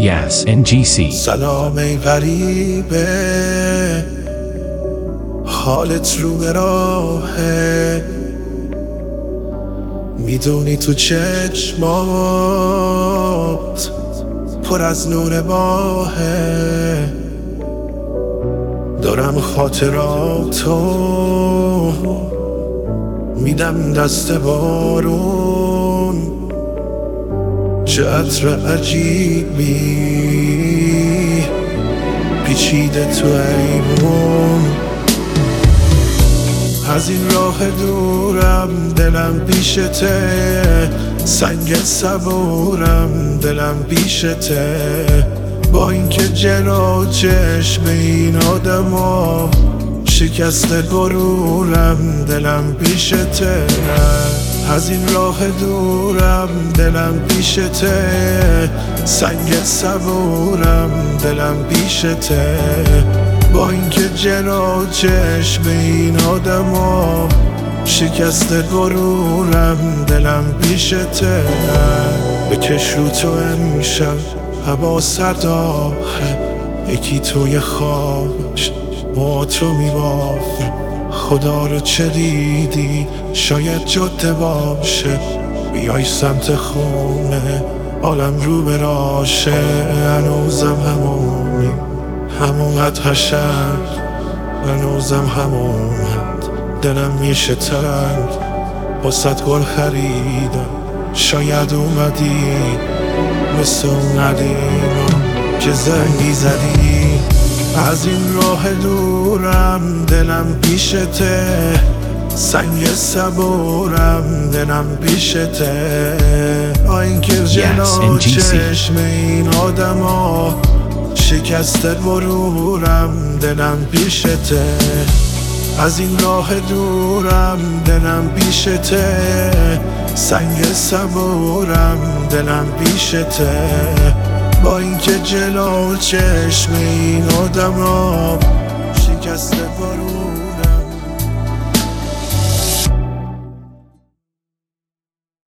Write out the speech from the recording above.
Yes, NGC. سلام ای غریبه، حالت رو به راهه، میدونی تو چشمات پر از نور ماهه، دارم خاطراتو میدم دست بارون، چه عطر عجیبی پیچیده تو ایمون. از این راه دورم دلم پیشته، سنگ صبورم دلم پیشته، با اینکه جلو چشم این آدما شکست غرورم دلم پیشته. از این راه دورم دلم پیشته، سنگ صبورم دلم پیشته، با اینکه جلو چشم این آدما شکست غرورم دلم پیشته. بکش رو تو امشب هوا سرد آخه، یکی توی خوابش موهات رو میبافه، خدا رو چه دیدی شاید جاده باشه، بیای سمت خونه عالم رو براشه، هنوزم همونی همونقدر حشر، هنوزم همونقدر دلم میشه تنگ، واسه گل خریدم شاید اومدی مثل اون قدیما که زنگی زدی. از این راه دورم دلم پیشته، سنگ صبورم دلم پیشته، آین که جلو چشم این آدما شکست غرورم دلم پیشته. از این راه دورم دلم پیشته، سنگ صبورم دلم پیشته، با اینکه جلو چشم این آدما شکست غرورم